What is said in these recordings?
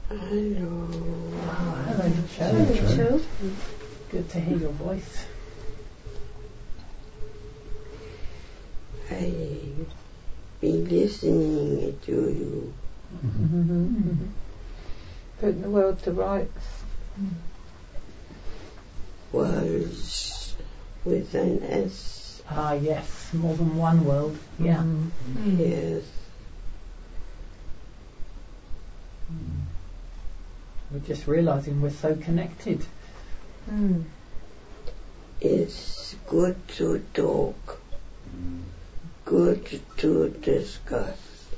Hello. Hello, Joe. Good to hear your voice. I've been listening to you. Putting the world to rights. Worlds with an S. Ah, yes, more than one world. Yeah. Yes. We're just realising we're so connected. It's good to talk. Good to discuss.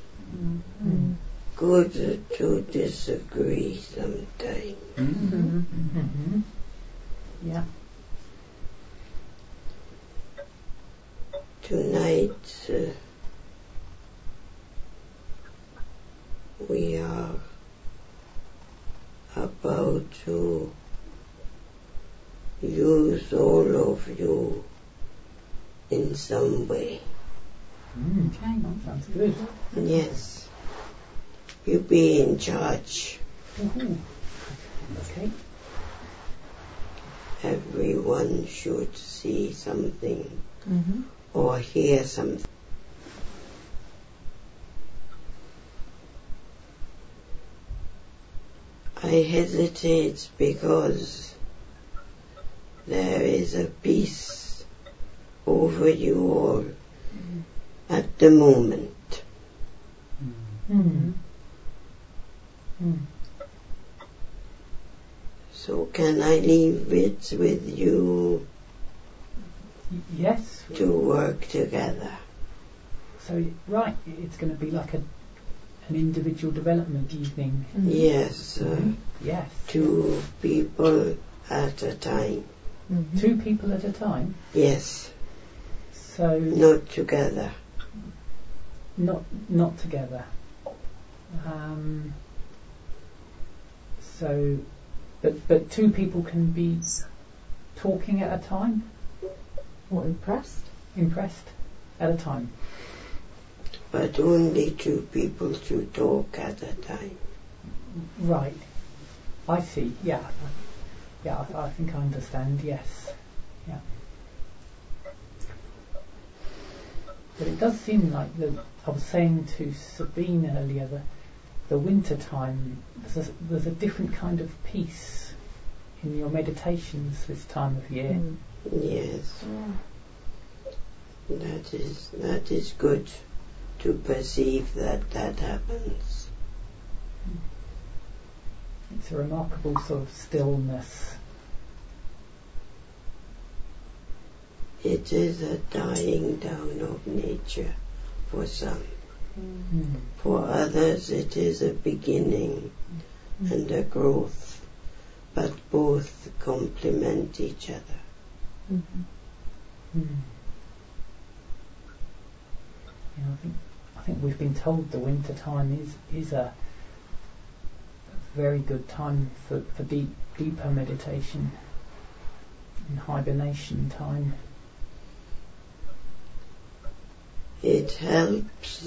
Good to disagree sometimes. Yeah. Tonight we are about to use all of you in some way. Okay, that sounds good. Yes. You be in charge. Okay. Everyone should see something or hear something. I hesitate because there is a peace over you all at the moment. So can I leave it with you Yes. to work together? So, right, it's going to be like an individual development evening. Yes, Yes. 2 people at a time. 2 people at a time. Yes, So not together. not together. So, but 2 people can be talking at a time. What, impressed? Impressed at a time. But only 2 people to talk at a time. Right. I see. Yeah. Yeah. I think I understand. Yes. Yeah. But it does seem like I was saying to Sabine earlier, the winter time, there's a different kind of peace in your meditations this time of year. Yes, that is good to perceive that happens. It's a remarkable sort of stillness. It is a dying down of nature for some. For others it is a beginning and a growth, but both complement each other. You know, I think we've been told the winter time is a very good time for deeper meditation and hibernation time. It helps.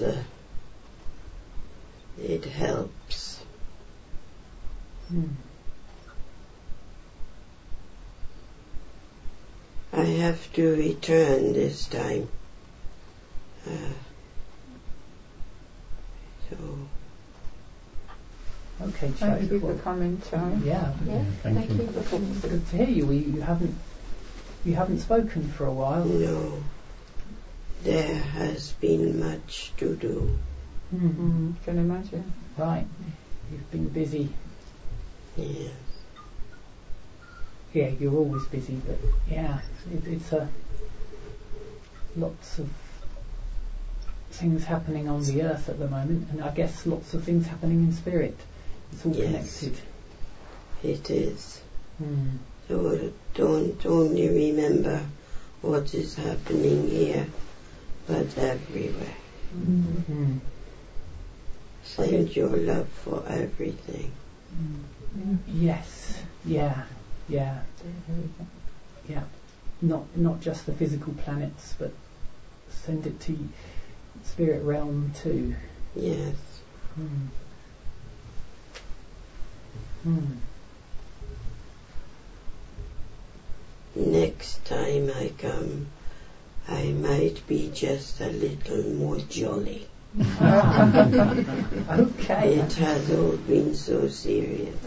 It helps. I have to return this time. So. Okay, Thank you for coming, Charlie. Yeah. Thank you. for coming. It's good to hear you. You haven't spoken for a while. No, there has been much to do. Can imagine. Right. You've been busy. Yes. Yeah, you're always busy, but yeah, it's lots of things happening on the earth at the moment, and I guess lots of things happening in spirit. It's all connected. It is. So don't only remember what is happening here, but everywhere. Send your love for everything. Yes. Yeah. Not just the physical planets, but send it to spirit realm too. Yes. Next time I come, I might be just a little more jolly. Okay. It has all been so serious.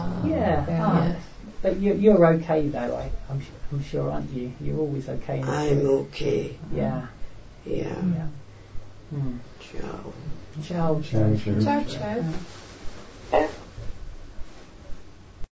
But you're okay though. I'm sure, aren't you? You're always okay. I'm okay. Yeah. Yeah. Mm. Ciao. Ciao. Ciao, ciao. Ciao, ciao.